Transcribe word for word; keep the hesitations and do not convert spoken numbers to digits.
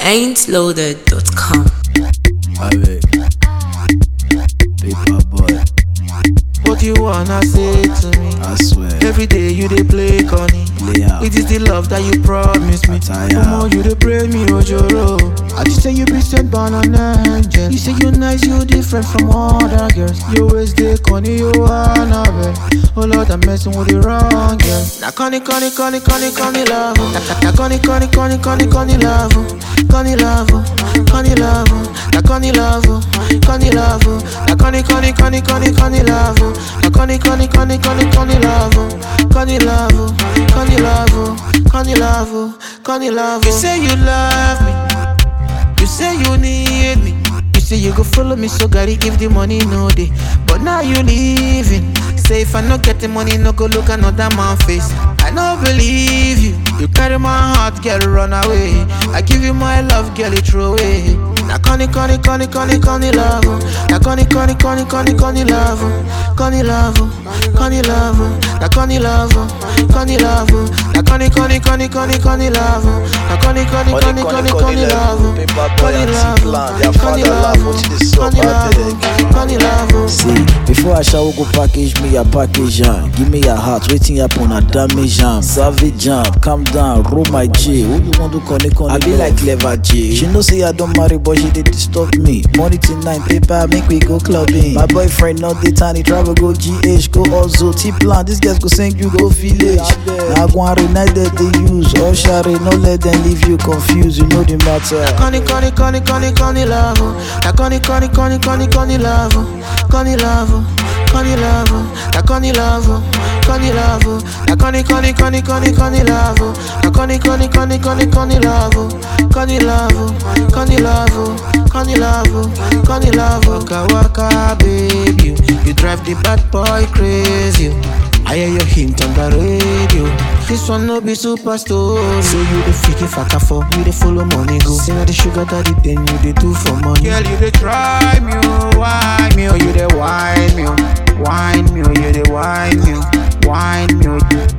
ain't loaded dot com. Avec Paper Boy. What you wanna say to me? I swear. Every day you dey play Connie. Play out. It is the love that you promised me. Come on, you dey pray me Ojoro. I just say you be sent by an angel. You say you nice, you different from other girls. You always dey Connie, you Annabelle. Oh Lord, I'm messing with the wrong girl. Na Connie, Connie, Connie, Connie, Connie love. Na Connie, Connie, Connie, Connie, Connie love. Connie love, Connie love. Na Connie love, Connie love. Na Connie, Connie, Connie, Connie, Connie love. Na Connie, Connie, Connie, Connie, Connie love. Connie love, Connie love, Connie love, Connie love. You say you love me, you say you need me. You say you go follow me, so gotta give the money no day. But now you leaving. Say if I no get the money, no go look another man face. I no believe you. You carry my heart, girl, run away. I give you my love, girl, you throw away. Na Connie, Connie, Connie, Connie, Connie love. Na Connie, Connie, Connie, Connie, Connie love. Connie love, Connie love. Na Connie love, Connie love. Na Connie, Connie, Connie, Connie, Connie love. Na Connie, Connie, Connie, Connie, Connie love. Connie love, Connie love. Connie love, Connie love. See, before I shall go package me a package jam. Give me a heart, waiting upon a damage jam. Savage jam, calm down, roll my J. Who you want to connect on? I be like clever J. She know say I don't marry, but she did disturb me. Money tonight, paper, make we go clubbing. My boyfriend not the tiny travel, go G H, go also T-Plan. This guys go sing you, go village. Now go and reunite that they use. Oh, share no let them leave you confused. You know the matter. Connie, Connie, Connie, Connie, Connie love. Na Connie, Connie, Connie, Connie, Connie love. Connie love, Connie love. Na Connie love, Connie love. Na Connie, Connie, Connie, Connie, Connie love. Na Connie, Connie, Connie, Connie, Connie love. Connie love, Connie love, Connie love, Connie love. Waka waka, baby, you drive the bad boy crazy. I hear your hint on the radio. This one no be super story. So you the freaky faka for, you the follow money go. See now the sugar daddy, then you the do for money. Girl, you the try me, oh, wine me, oh, you the wine me, oh, wine me, oh, you the wine me, oh, wine me, oh.